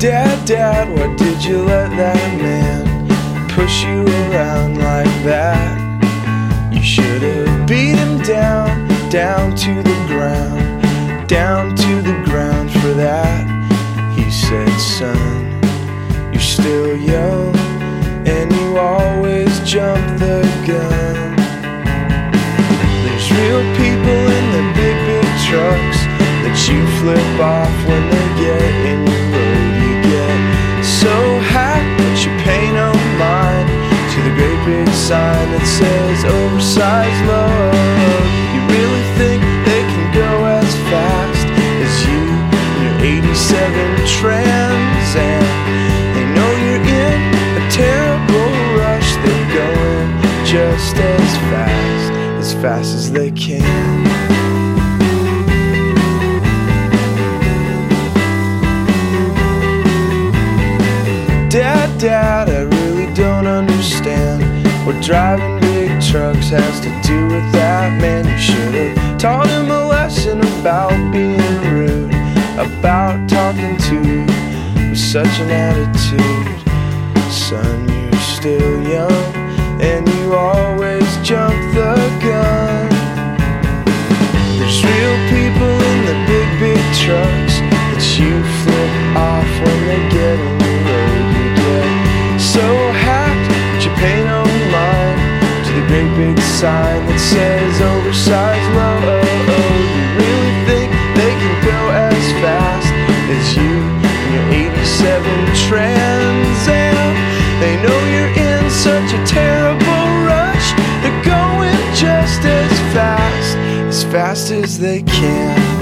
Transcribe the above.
Dad, Dad, why did you let that man push you around like that? You should have beat him down, down to the ground, down to the ground for that. He said, son, you're still young, and you always jump the gun. There's real people in the big, big trucks that you flip off when they get in your road. You get so hacked that you pay no mind to the great big sign that says oversized load. You really think they can go as fast as you in your 87 Trans Am? They know you're in a terrible rush. They're going just as fast as they can. Dad, Dad, I really don't understand what driving big trucks has to do with that man. You should have taught him a lesson about being rude, about talking to you with such an attitude. Son, you're still young, and you always jump the gun. There's real people in the big, big trucks that you flip off when they get in the road. You get so hacked that you pay no mind to the great big sign that says oversized load. You really think they can go as fast as you in your 87 Trans Am? They know you're in such a terrible rush. They're going just as fast as they can.